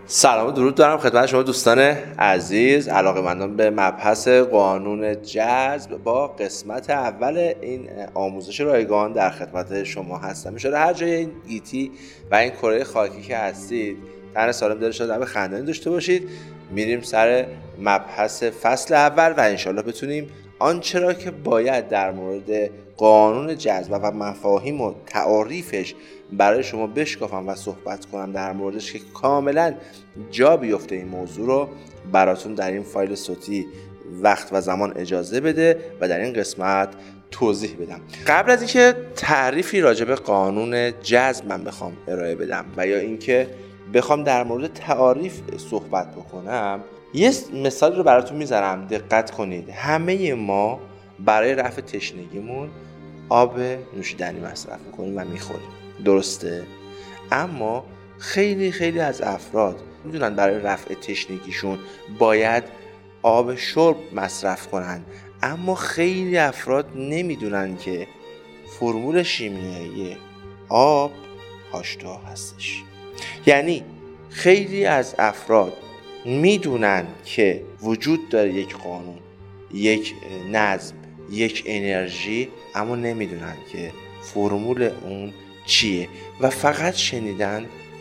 سلام و درود دارم خدمت شما دوستان عزیز، علاقه‌مندان به مبحث قانون جذب. با قسمت اول این آموزش رایگان در خدمت شما هستم. میشه هر جای این گیتی و این کره خاکی که هستید تن سالم داره شده، خندانی داشته باشید. میریم سر مبحث فصل اول و انشالله بتونیم آنچه را که باید در مورد قانون جذب و مفاهیم و تعاریفش برای شما بشکافم و صحبت کنم در موردش که کاملا جا بیفته این موضوع رو براتون در این فایل صوتی وقت و زمان اجازه بده و در این قسمت توضیح بدم. قبل از اینکه تعریفی راجع به قانون جذب من بخوام ارائه بدم و یا اینکه بخوام در مورد تعاریف صحبت بکنم، یه مثال رو براتون میذارم، دقت کنید. همه ما برای رفع تشنگیمون آب نوشیدنی مصرف میکنیم و میخوریم، درسته؟ اما خیلی از افراد میدونن برای رفع تشنگیشون باید آب شرب مصرف کنن، اما خیلی افراد نمیدونن که فرمول شیمیایی آب H2O هستش. یعنی خیلی از افراد میدونن که وجود داره یک قانون، یک نظم، یک انرژی، اما نمیدونن که فرمول اون چیه و فقط شنیدن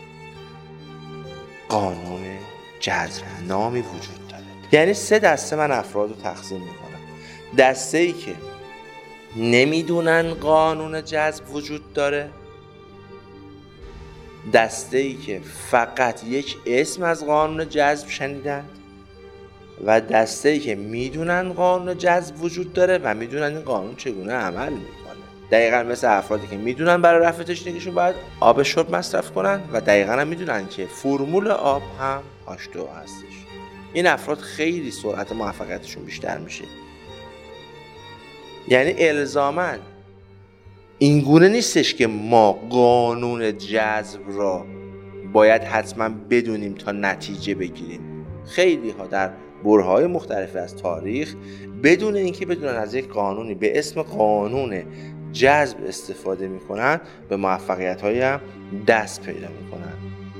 قانون جذب نامی وجود داره. یعنی 3 دسته من افراد رو تقسیم میکنم. دسته ای که نمیدونن قانون جذب وجود داره، دسته ای که فقط یک اسم از قانون جذب شنیدن و دسته ای که میدونن قانون جذب وجود داره و میدونن این قانون چگونه عمل میکنه. دقیقاً مثل افرادی که میدونن برای رفع تشنگیشون باید آب شرب مصرف کنن و دقیقاً هم میدونن که فرمول آب هم H2O هستش. این افراد خیلی سرعت موفقیتشون بیشتر میشه. یعنی الزاماً این گونه نیستش که ما قانون جذب را باید حتما بدونیم تا نتیجه بگیریم. خیلی ها در برهه‌های مختلف از تاریخ بدون اینکه بدونن از یک قانونی به اسم قانون جذب استفاده میکنن به موفقیت‌های هم دست پیدا میکنن.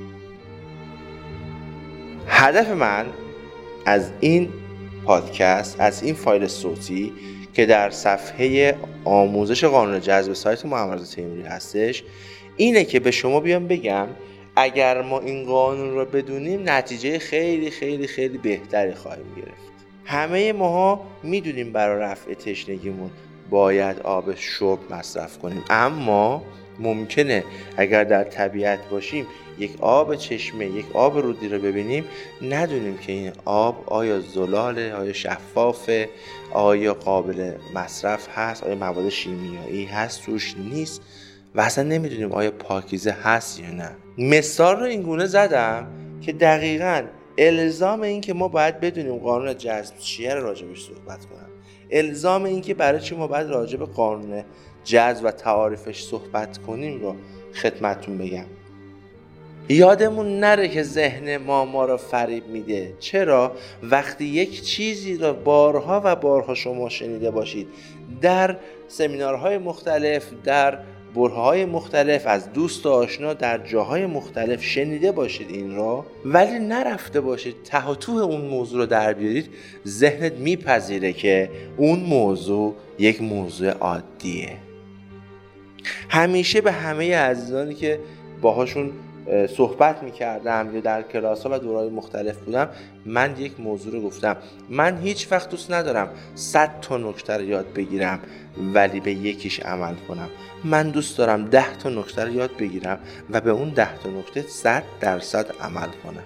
هدف من از این پادکست، از این فایل صوتی که در صفحه آموزش قانون جذب سایت محمد رضا تیموری هستش، اینه که به شما بیام بگم اگر ما این قانون رو بدونیم نتیجه خیلی بهتری خواهیم گرفت. همه ماها میدونیم برای رفع تشنگیمون باید آب شرب مصرف کنیم، اما ممکنه اگر در طبیعت باشیم یک آب چشمه، یک آب رودی رو ببینیم ندونیم که این آب آیا زلاله، آیا شفافه، آیا قابل مصرف هست، آیا مواد شیمیایی هست توش نیست و اصلا نمیدونیم آیا پاکیزه هست یا نه. مثال رو این گونه زدم که دقیقاً الزام این که ما باید بدونیم قانون جذب چیه رو راجبش صحبت کنم. الزام این که برای چی ما باید راجب قانون جذب و تعاریفش صحبت کنیم رو خدمتتون بگم. یادمون نره که ذهن ما رو فریب میده. چرا؟ وقتی یک چیزی رو بارها و بارها شما شنیده باشید در سمینارهای مختلف، در برهه‌های مختلف، از دوست و آشنا در جاهای مختلف شنیده باشید این رو، ولی نرفته باشید ته و توه اون موضوع رو در بیارید، ذهنت میپذیره که اون موضوع یک موضوع عادیه. همیشه به همه عزیزانی که باهاشون صحبت میکردم یا در کلاس ها و دورهای مختلف بودم، من یک موضوع رو گفتم: من هیچ وقت دوست ندارم 100 تا نکته رو یاد بگیرم ولی به یکیش عمل کنم. من دوست دارم 10 تا نکته رو یاد بگیرم و به اون 10 تا نکته 100% عمل کنم.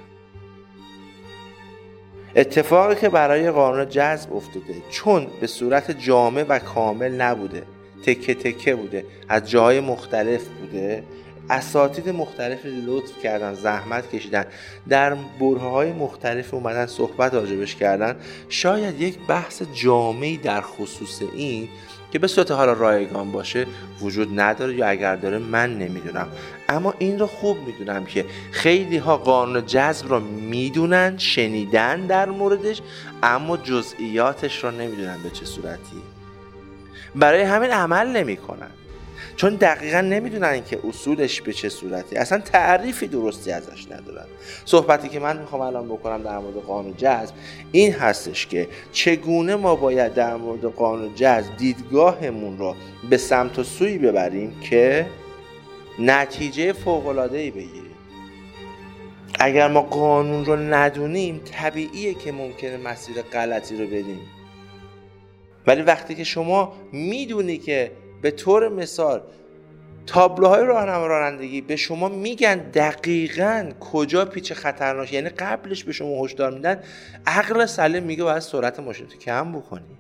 اتفاقی که برای قانون جذب افتاده، چون به صورت جامع و کامل نبوده، تکه تکه بوده، از جاهای مختلف بوده، اساتید مختلف لطف کردن، زحمت کشیدن، در برهه‌های مختلف اومدن صحبت راجبش کردن، شاید یک بحث جامعی در خصوص این که به صورت حالا رایگان باشه وجود نداره، یا اگر داره من نمیدونم. اما این رو خوب میدونم که خیلی ها قانون جذب رو میدونن، شنیدن در موردش، اما جزئیاتش رو نمیدونن به چه صورتی، برای همین عمل نمی کنن. چون دقیقا نمیدونن که اصولش به چه صورتی، اصلا تعریفی درستی ازش ندارن. صحبتی که من میخوام الان بکنم در مورد قانون جذب این هستش که چگونه ما باید در مورد قانون جذب دیدگاهمون رو به سمت و سوی ببریم که نتیجه فوق‌العاده‌ای بگیریم. اگر ما قانون رو ندونیم طبیعیه که ممکنه مسیر غلطی رو بریم، ولی وقتی که شما میدونی که به طور مثال تابلوهای رانندگی به شما میگن دقیقاً کجا پیچ خطرناک، یعنی قبلش به شما هشدار میدن، عقل سلیم میگه باید سرعت ماشین رو کم بکنی.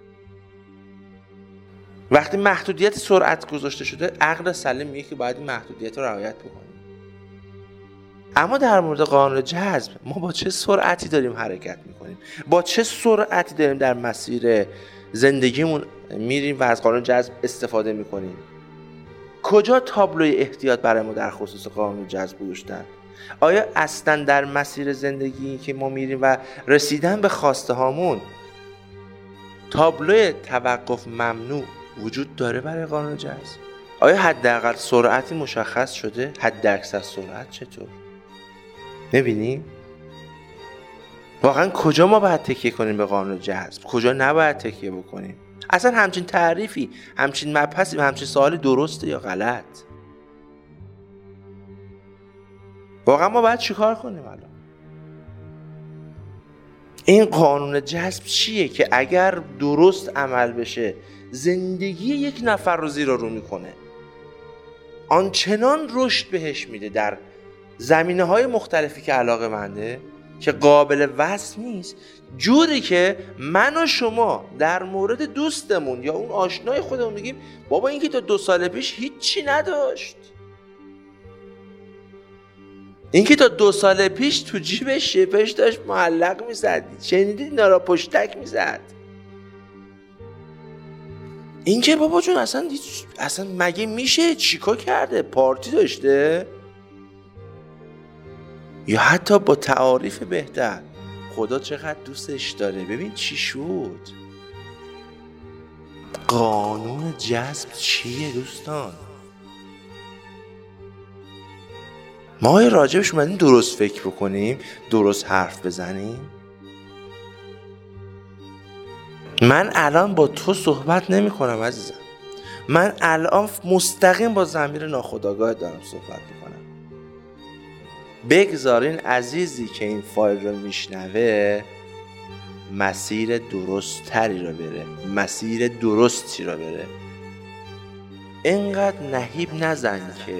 وقتی محدودیت سرعت گذاشته شده عقل سلیم میگه که باید این محدودیت رو رعایت بکنی. اما در مورد قانون جذب ما با چه سرعتی داریم حرکت میکنیم، با چه سرعتی داریم در مسیر زندگیمون میریم و از قانون جذب استفاده میکنیم. کجا تابلوی احتیاط برای ما در خصوص قانون جذب گذاشتن؟ آیا اصلا در مسیر زندگی که ما میریم و رسیدن به خواسته هامون تابلوی توقف ممنوع وجود داره برای قانون جذب؟ آیا حداقل سرعتی مشخص شده؟ حد اکثر سرعت چطور؟ میبینیم؟ واقعا کجا ما باید تکیه کنیم به قانون جذب، کجا نباید تکیه بکنیم؟ اصلا همچین تعریفی، همچین مبحثی و همچین سوالی درسته یا غلط؟ واقعا ما باید چیکار کنیم الان؟ این قانون جذب چیه که اگر درست عمل بشه زندگی یک نفر رو زیر و رو میکنه، آنچنان رشد بهش میده در زمینه‌های مختلفی که علاقه‌منده که قابل وصف نیست، جوری که من و شما در مورد دوستمون یا اون آشنای خودمون میگیم بابا این که تا 2 سال پیش هیچی نداشت، این که تا 2 سال پیش تو جیبش شپش داشت معلق میزد، شنیدید اینا را پشتک میزد، این که بابا جون اصلا مگه میشه، چیکار کرده، پارتی داشته؟ یا حتی با تعاریف بهتر، خدا چقدر دوستش داره، ببین چی شد. قانون جذب چیه دوستان؟ ما راجبش اومدیم درست فکر بکنیم، درست حرف بزنیم. من الان با تو صحبت نمی کنم عزیزم، من الان مستقیم با ضمیر ناخودآگاه دارم صحبت میکنم. بگذارین عزیزی که این فایل رو میشنوه مسیر درست تری رو بره، مسیر درستی رو بره. اینقدر نهیب نزن که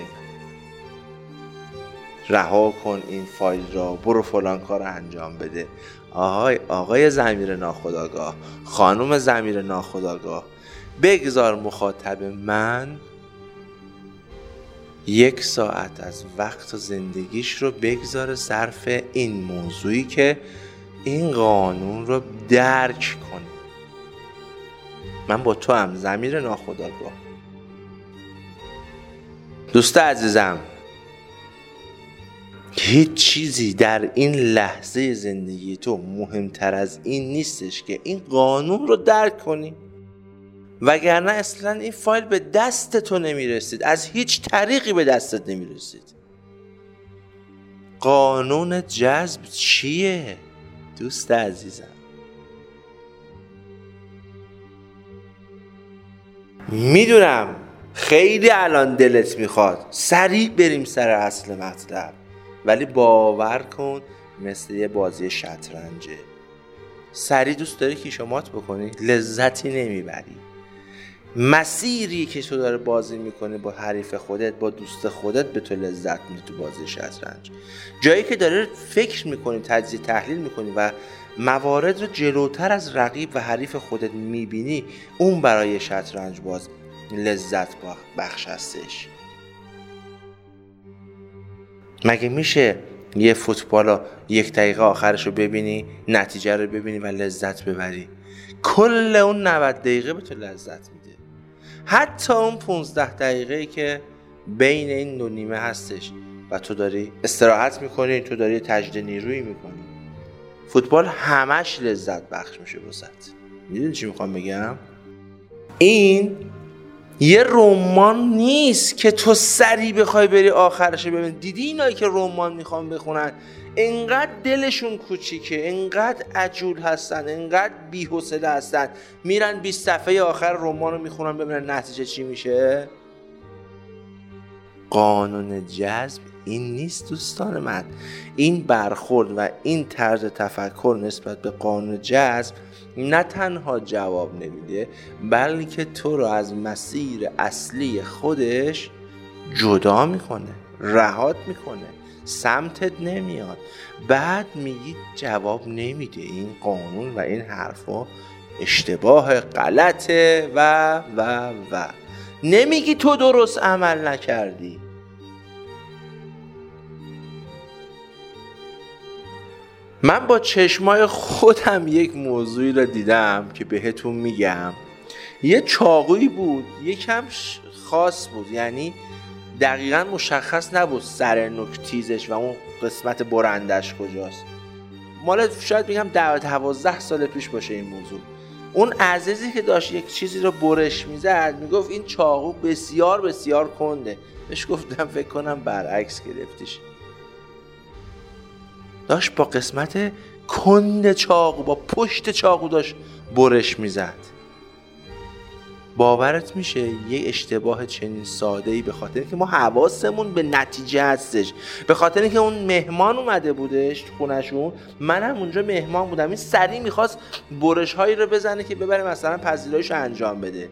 رها کن این فایل را، برو فلان کار انجام بده. آقای ضمیر ناخودآگاه، خانم ضمیر ناخودآگاه، بگذار مخاطب من 1 ساعت از وقت و زندگیش رو بگذاره صرف این موضوعی که این قانون رو درک کنه. من با تو هم ضمیر ناخودآگاه. دوست عزیزم، هیچ چیزی در این لحظه زندگی تو مهمتر از این نیستش که این قانون رو درک کنی، وگرنه اصلا این فایل به دست تو نمیرسید، از هیچ طریقی به دستت نمیرسید. قانون جذب چیه دوست عزیزم؟ میدونم خیلی الان دلت میخواد سریع بریم سر اصل مطلب، ولی باور کن مثل یه بازی شطرنجه، سریع دوست داری کیشومات بکنی لذتی نمیبری. مسیری که تو داره بازی میکنه با حریف خودت، با دوست خودت، به تو لذت میده. تو بازی شطرنج جایی که داره فکر میکنی، تجزیه تحلیل میکنی و موارد رو جلوتر از رقیب و حریف خودت میبینی، اون برای شطرنج باز لذت بخش هستش. مگه میشه یه فوتبال 1 دقیقه آخرش رو ببینی، نتیجه رو ببینی و لذت ببری؟ کل اون 90 دقیقه به تو لذت میده. حتی اون 15 دقیقه‌ای که بین این 2 نیمه هستش و تو داری استراحت میکنی، تو داری تجدید نیرویی میکنی، فوتبال همش لذت بخش میشه واسط. میدونی چی میخوام بگم؟ این یه رمان نیست که تو سری بخوای بری آخرش ببین. دیدی اینایی که رمان میخوان بخونن انقدر دلشون کوچیکه، انقدر عجول هستن، انقدر بی‌حوصله هستن، میرن 20 صفحه آخر رمان رو میخونن ببینن نتیجه چی میشه. قانون جذب این نیست دوستان من. این برخورد و این طرز تفکر نسبت به قانون جذب نه تنها جواب نمیده، بلکه تو رو از مسیر اصلی خودش جدا میکنه، رهات میکنه، سمتت نمیاد. بعد میگی جواب نمیده، این قانون و این حرفا اشتباه، غلطه و نمیگی تو درست عمل نکردی. من با چشمای خودم یک موضوعی رو دیدم که بهتون میگم. یه چاقویی بود، یکم خاص بود، یعنی دقیقا مشخص نبود سر نوک تیزش و اون قسمت برندش کجاست. مال شاید بگم 12 سال پیش باشه این موضوع. اون عزیزی که داشت یک چیزی رو برش میزد میگفت این چاقو بسیار بسیار کنده. بهش گفتم فکر کنم برعکس گرفتیش. داشت با قسمت کند چاقو، با پشت چاقو داشت برش میزد. باورت میشه یه اشتباه چنین ساده‌ای به خاطر اینکه ما حواسمون به نتیجه هستش، به خاطر اینکه اون مهمان اومده بودش خونشون، منم اونجا مهمان بودم، این سریع میخواست برش هایی رو بزنه که ببره مثلا پذیراییشو انجام بده.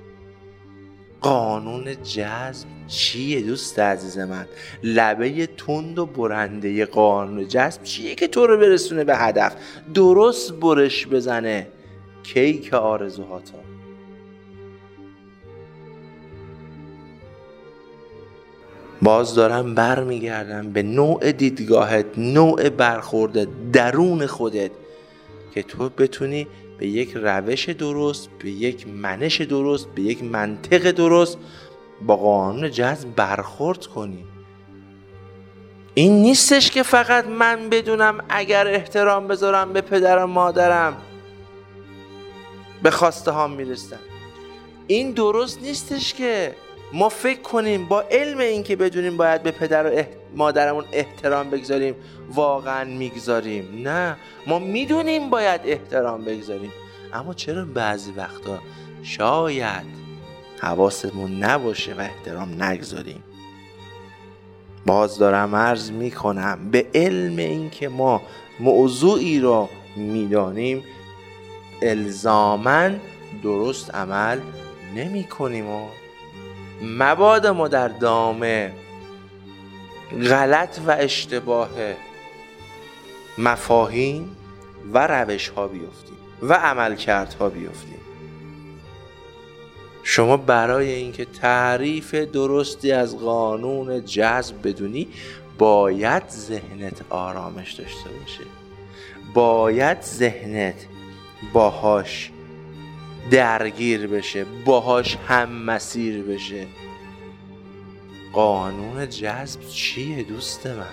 قانون جذب چیه دوست عزیز من؟ لبه تند و برنده قانون جذب چیه که تو رو برسونه به هدف؟ درست برش بزنه کیک آرزوهاتا. باز دارم برمیگردم به نوع دیدگاهت، نوع برخوردت، درون خودت، که تو بتونی به یک روش درست، به یک منش درست، به یک منطق درست با قانون جذب برخورد کنی. این نیستش که فقط من بدونم اگر احترام بذارم به پدر و مادرم به خواسته هام میرسم. این درست نیستش که ما فکر کنیم با علم این که بدونیم باید به پدر و مادرمون احترام بگذاریم واقعا میگذاریم. نه، ما میدونیم باید احترام بگذاریم، اما چرا بعضی وقتا شاید حواسمون نباشه و احترام نگذاریم. باز دارم عرض میکنم به علم این که ما موضوعی را میدانیم الزاماً درست عمل نمی کنیم و مبادا ما در دام غلط و اشتباه مفاهیم و روش ها بیفتیم و عملکردها بیفتیم. شما برای اینکه تعریف درستی از قانون جذب بدونی باید ذهنت آرامش داشته باشه، باید ذهنت باهاش درگیر بشه، باهاش هم مسیر بشه. قانون جذب چیه دوست من؟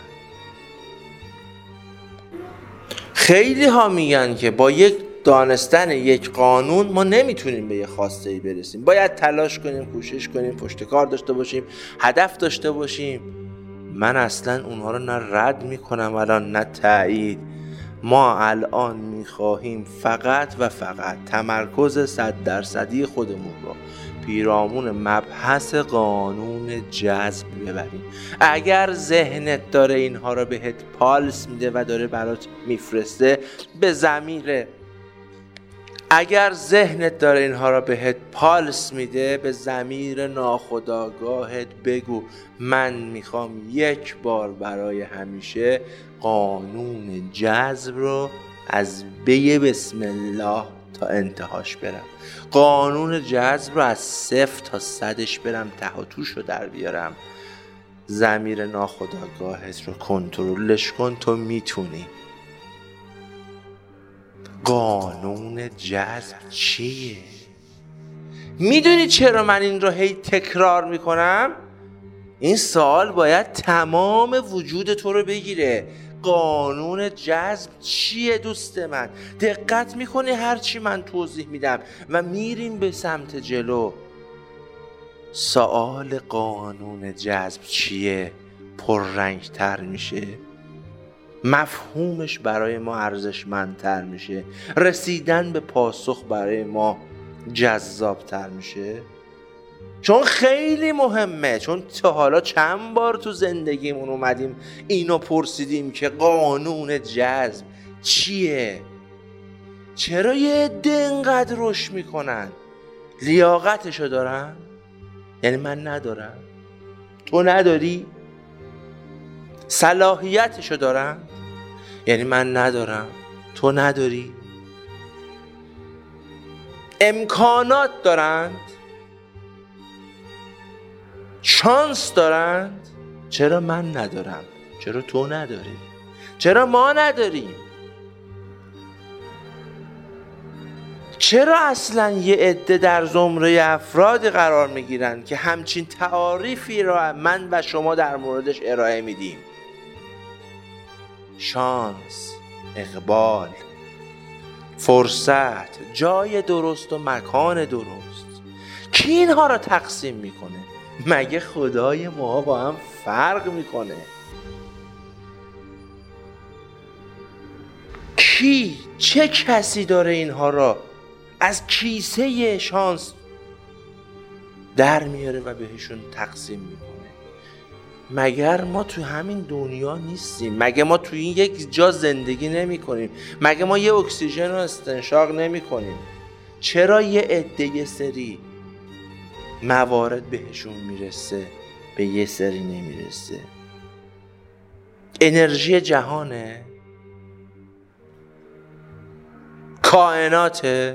خیلی ها میگن که با یک دانستن یک قانون ما نمیتونیم به یه خواسته ای برسیم، باید تلاش کنیم، کوشش کنیم، پشتکار داشته باشیم، هدف داشته باشیم. من اصلا اونها رو نه رد میکنم الان نه تایید. ما الان میخواهیم فقط و فقط تمرکز 100% خودمون رو پیرامون مبحث قانون جذب ببریم. اگر ذهنت داره اینها رو بهت پالس میده و داره برات میفرسته به ضمیر، اگر ذهنت داره اینها رو بهت پالس میده به ضمیر ناخودآگاهت بگو من میخوام یک بار برای همیشه قانون جذب رو از بی بسم الله تا انتهاش برم، قانون جذب رو از 0 تا 100ش برم، ته و توش رو در بیارم. ضمیر ناخودآگاهت رو کنترلش کن، تو میتونی. قانون جذب چیه؟ میدونی چرا من این رو هی تکرار میکنم؟ این سوال باید تمام وجود تو رو بگیره. قانون جذب چیه دوست من؟ دقت میکنی هرچی من توضیح میدم و میریم به سمت جلو. سوال قانون جذب چیه پررنگتر میشه، مفهومش برای ما ارزشمندتر میشه، رسیدن به پاسخ برای ما جذابتر میشه. چون خیلی مهمه، چون تا حالا چند بار تو زندگیمون اومدیم اینو پرسیدیم که قانون جذب چیه؟ چرا یه عده اینقدر رشد میکنن؟ لیاقتشو دارن؟ یعنی من ندارم، تو نداری؟ صلاحیتشو دارن؟ یعنی من ندارم، تو نداری؟ امکانات دارند؟ شانس دارند؟ چرا من ندارم؟ چرا تو نداری؟ چرا ما نداریم؟ چرا اصلا یه عده در زمره افرادی قرار میگیرن که همچین تعاریفی را من و شما در موردش ارائه میدیم؟ شانس، اقبال، فرصت، جای درست و مکان درست. کی اینها را تقسیم میکنه؟ مگه خدای ما با هم فرق میکنه؟ کی، چه کسی داره اینها را از کیسه شانس در میاره و بهشون تقسیم میکنه؟ مگر ما تو همین دنیا نیستیم؟ مگه ما تو این یک جا زندگی نمی کنیم؟ مگه ما یه اکسیژن رو استنشاق نمی کنیم؟ چرا یه عده یه سری موارد بهشون میرسه به یه سری نمیرسه؟ انرژی جهانه؟ کائناته؟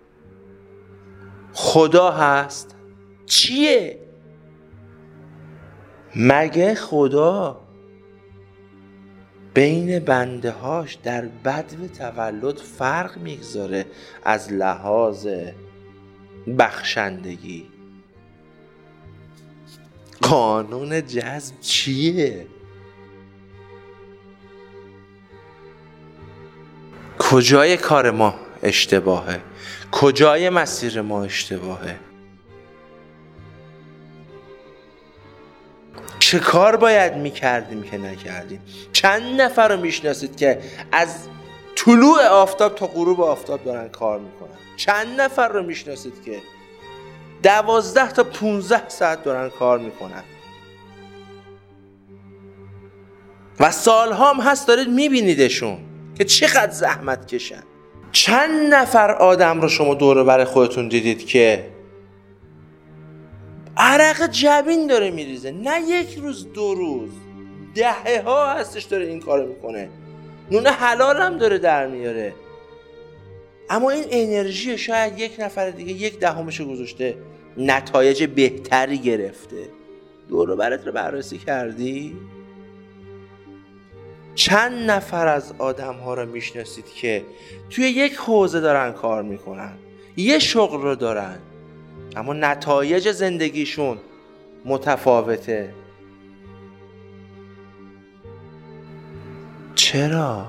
خدا هست؟ چیه؟ مگه خدا بین بنده هاش در بدو تولد فرق میگذاره از لحاظ بخشندگی؟ قانون جذب چیه؟ کجای کار ما اشتباهه؟ کجای مسیر ما اشتباهه؟ چه کار باید میکردیم که نکردیم؟ چند نفر رو میشناسید که از طلوع آفتاب تا غروب آفتاب دارن کار میکنن؟ چند نفر رو میشناسید که 12 تا 15 ساعت دارن کار میکنن و سالها هم هست دارید میبینیدشون که چقدر زحمت کشن؟ چند نفر آدم رو شما دور و بر خودتون دیدید که عرق جبین داره میریزه؟ نه یک روز، 2 روز، دهه ها هستش داره این کارو میکنه، نون حلال هم داره در میاره، اما این انرژی شاید یک نفر دیگه 1/10 گذاشته نتایج بهتری گرفته. دور و برت رو بررسی کردی؟ چند نفر از آدم ها رو میشناسید که توی یک حوزه دارن کار میکنن، یه شغل رو دارن، اما نتایج زندگیشون متفاوته؟ چرا؟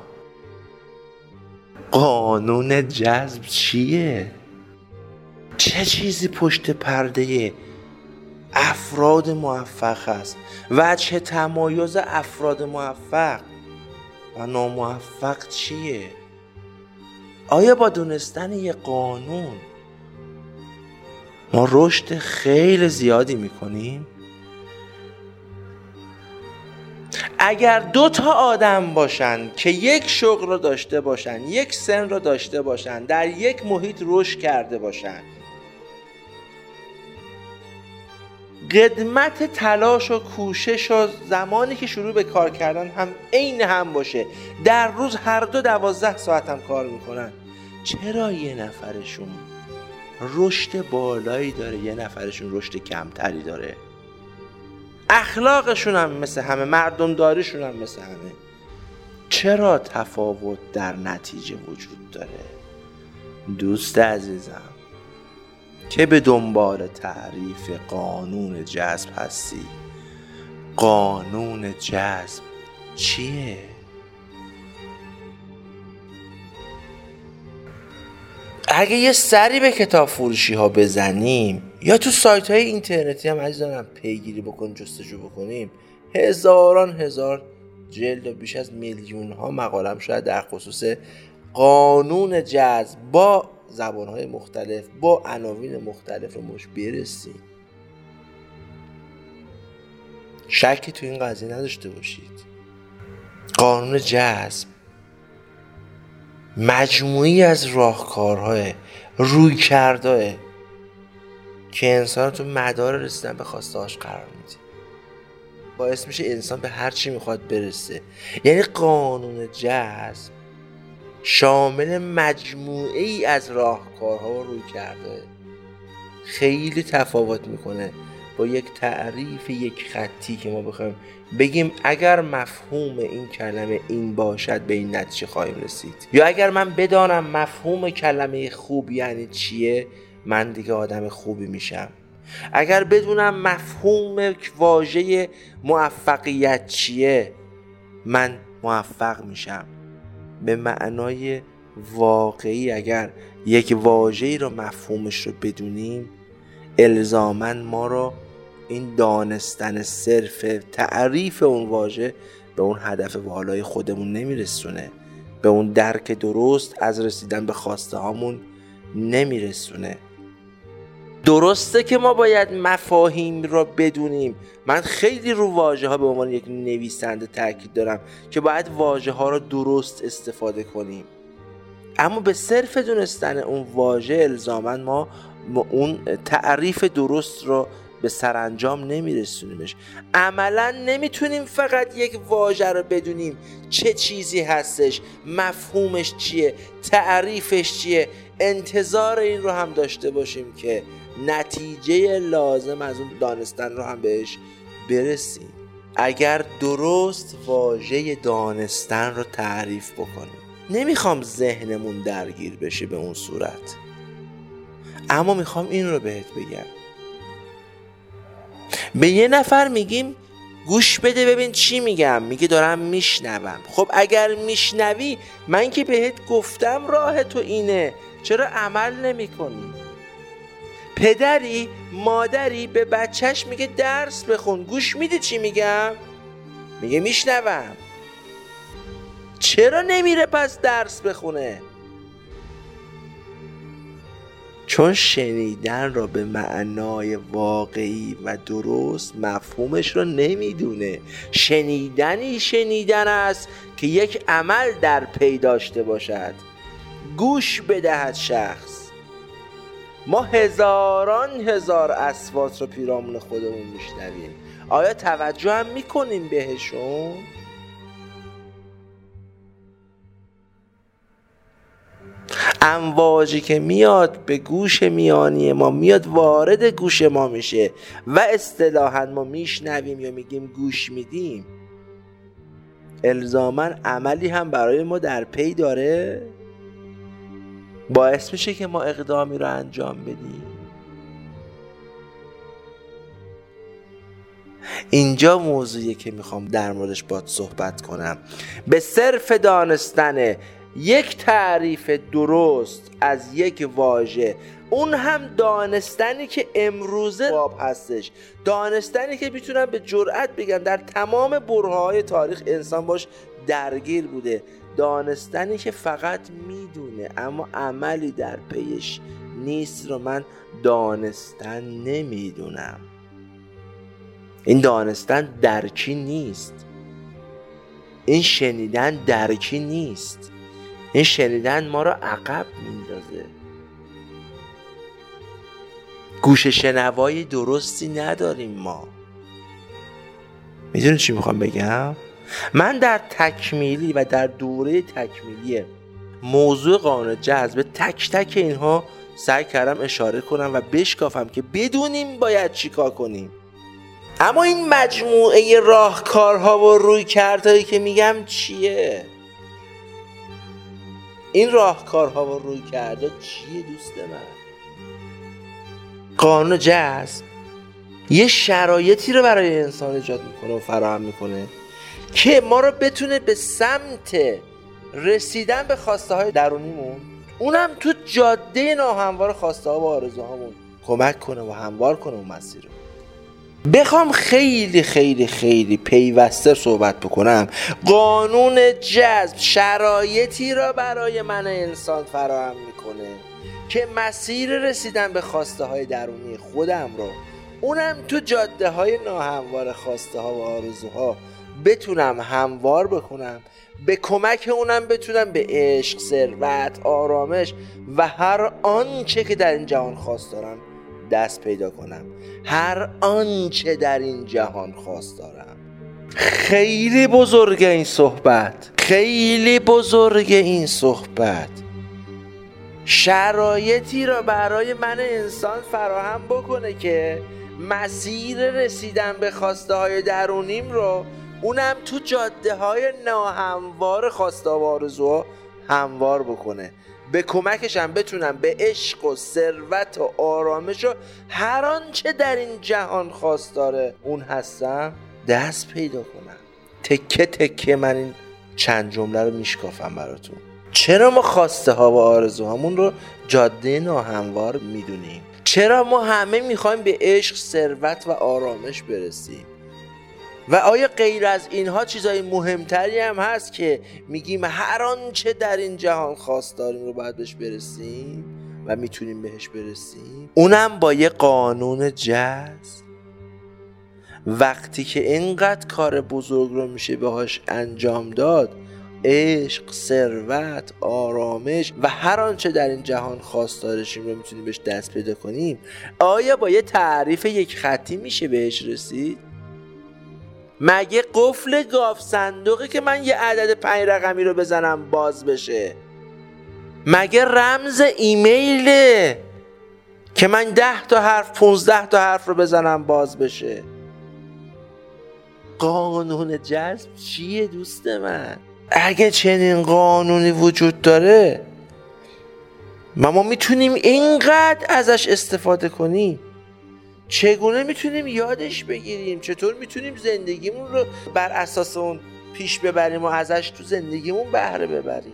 قانون جذب چیه؟ چه چیزی پشت پرده افراد موفق هست و چه تمایز افراد موفق و ناموفق چیه؟ آیا با دونستن یه قانون ما رشد خیلی زیادی میکنیم؟ اگر 2 تا آدم باشن که یک شغل رو داشته باشن، یک سن رو داشته باشن، در یک محیط رشد کرده باشن، قدمت تلاش و کوشش و زمانی که شروع به کار کردن هم عین هم باشه، در روز هر دو 12 ساعت هم کار میکنن، چرا یه نفرشون رشد بالایی داره یه نفرشون رشد کمتری داره؟ اخلاقشون هم مثل همه، مردم داریشون هم مثل همه، چرا تفاوت در نتیجه وجود داره؟ دوست عزیزم که به دنبال تعریف قانون جذب هستی، قانون جذب چیه؟ اگه یه سری به کتاب فروشی ها بزنیم یا تو سایت های اینترنتی هم عزیزانم پیگیری بکن، جستجو بکنیم، هزار جلد و بیش از میلیون ها مقاله هم شاید در خصوص قانون جذب با زبان‌های مختلف با عناوین مختلف رو مش برسیم. شکی تو این قضیه نداشته باشید. قانون جذب مجموعی از راهکارهای رویکردهای که انسان تو مدار رسیدن به خواسته‌هاش قرار میده، باعث میشه انسان به هر چی میخواد برسه. یعنی قانون جذب شامل مجموعی از راهکارها و رویکردهای خیلی تفاوت میکنه با یک تعریف یک خطی که ما بخوایم بگیم اگر مفهوم این کلمه این باشد به این نتیجه خواهیم رسید، یا اگر من بدانم مفهوم کلمه خوب یعنی چیه من دیگه آدم خوبی میشم، اگر بدونم مفهوم واژه موفقیت چیه من موفق میشم. به معنای واقعی اگر یک واژه‌ای رو مفهومش رو بدونیم، الزاماً ما رو این دانستن صرف تعریف اون واژه به اون هدف والای خودمون نمیرسونه، به اون درک درست از رسیدن به خواسته هامون نمیرسونه. درسته که ما باید مفاهیم را بدونیم. من خیلی رو واژه ها به عنوان یک نویسنده تاکید دارم که باید واژه ها را درست استفاده کنیم، اما به صرف دونستن اون واژه الزاماً ما اون تعریف درست رو به سرانجام نمیرسونیمش. عملا نمیتونیم فقط یک واژه رو بدونیم چه چیزی هستش، مفهومش چیه، تعریفش چیه، انتظار این رو هم داشته باشیم که نتیجه لازم از اون دانستن رو هم بهش برسیم. اگر درست واژه دانستن رو تعریف بکنیم، نمیخوام ذهنمون درگیر بشه به اون صورت، اما میخوام این رو بهت بگم. به یه نفر میگیم گوش بده ببین چی میگم، میگه دارم میشنوم. خب اگر میشنوی من که بهت گفتم راه تو اینه، چرا عمل نمی کنی؟ پدری مادری به بچهش میگه درس بخون، گوش میده چی میگم؟ میگه میشنوم. چرا نمیره پس درس بخونه؟ چون شنیدن را به معنای واقعی و درست مفهومش را نمیدونه. شنیدنی شنیدن است که یک عمل در پی داشته باشد، گوش بدهد شخص. ما هزاران هزار اصوات رو پیرامون خودمون میشنویم، آیا توجه هم میکنیم بهشون؟ امواجی که میاد به گوش میانی ما میاد وارد گوش ما میشه و اصطلاحاً ما میشنویم یا میگیم گوش میدیم، الزاماً عملی هم برای ما در پی داره، باعث میشه که ما اقدامی رو انجام بدیم. اینجا موضوعیه که میخوام در موردش باهات صحبت کنم. به صرف دانستن یک تعریف درست از یک واژه، اون هم دانستنی که امروزه باب هستش، دانستنی که میتونم به جرئت بگم در تمام برهه‌های تاریخ انسان باش درگیر بوده، دانستنی که فقط میدونه اما عملی در پیش نیست رو من دانستن نمیدونم. این دانستن درکی نیست، این شنیدن درکی نیست، این شنیدن ما رو عقب میندازه. گوش شنوای درستی نداریم ما. میدونی چی میخوام بگم؟ من در تکمیلی و در دوره تکمیلی موضوع قانون جذب تک تک اینها سعی کردم اشاره کنم و بشکافم که بدونیم باید چیکار کنیم. اما این مجموعه راهکارها و رویکردهایی که میگم چیه؟ این راهکارها و رویکردها چیه دوست من؟ قانون جذب یه شرایطی رو برای انسان ایجاد میکنه و فراهم میکنه که ما رو بتونه به سمت رسیدن به خواسته های درونیمون، اونم تو جاده ناهموار خواسته ها و آرزوهامون کمک کنه و هموار کنه اون مسیر رو. بخوام خیلی خیلی خیلی پیوسته صحبت بکنم، قانون جذب شرایطی را برای من انسان فراهم میکنه که مسیر رسیدن به خواسته های درونی خودم رو، اونم تو جاده های ناهموار خواسته ها و آرزوها، بتونم هموار بکنم. به کمک اونم بتونم به عشق، ثروت، آرامش و هر آنچه که در این جهان خواست دارم دست پیدا کنم. هر آنچه در این جهان خواست دارم. خیلی بزرگه این صحبت، خیلی بزرگه این صحبت. شرایطی را برای من انسان فراهم بکنه که مسیر رسیدن به خواسته های درونیم رو، اونم تو جاده های ناهموار خواسته و آرزوها هموار بکنه. به کمکشم بتونم به عشق و ثروت و آرامش و هر آنچه در این جهان خواست داره اون هستم دست پیدا کنم. تکه تکه من این چند جمله رو میشکافم براتون. چرا ما خواسته ها و آرزوهامون رو جاده ناهموار میدونیم؟ چرا ما همه میخوایم به عشق، ثروت و آرامش برسیم؟ و آیا غیر از اینها چیزای مهمتری هم هست که میگیم هر آنچه در این جهان خواست داریم رو باید بهش برسیم و میتونیم بهش برسیم؟ اونم با یه قانون جذب. وقتی که اینقدر کار بزرگ رو میشه باهاش انجام داد، عشق، ثروت، آرامش و هر آنچه در این جهان خواست دارشیم رو میتونیم بهش دست پیدا کنیم، آیا با یه تعریف یک خطی میشه بهش رسید؟ مگه قفل گاف صندوقی که من یه عدد 5 رقمی رو بزنم باز بشه؟ مگه رمز ایمیله که من 10 تا حرف 15 تا حرف رو بزنم باز بشه؟ قانون جذب چیه دوست من؟ اگه چنین قانونی وجود داره ما میتونیم اینقدر ازش استفاده کنیم. چگونه میتونیم یادش بگیریم؟ چطور میتونیم زندگیمون رو بر اساس اون پیش ببریم و ازش تو زندگیمون بهره ببریم؟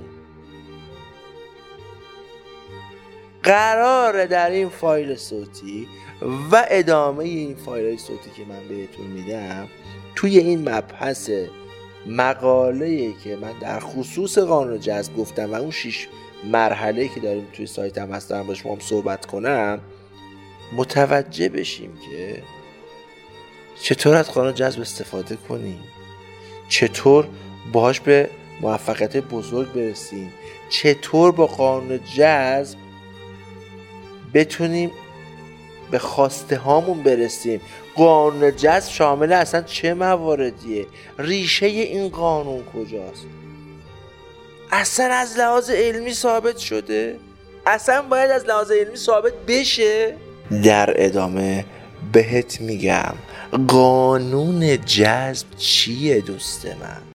قراره در این فایل صوتی و ادامه این فایل صوتی که من بهتون میدم، توی این مبحث مقاله‌ای که من در خصوص قانون جذب گفتم و اون 6 مرحله‌ای که داریم توی سایتم هست دارم با شما هم صحبت کنم، متوجه بشیم که چطور از قانون جذب استفاده کنیم، چطور باهاش به موفقیت بزرگ برسیم، چطور با قانون جذب بتونیم به خواسته هامون برسیم. قانون جذب شامل اصلا چه مواردیه؟ ریشه این قانون کجاست؟ اصلا از لحاظ علمی ثابت شده؟ اصلا باید از لحاظ علمی ثابت بشه؟ در ادامه بهت میگم قانون جذب چیه دوست من.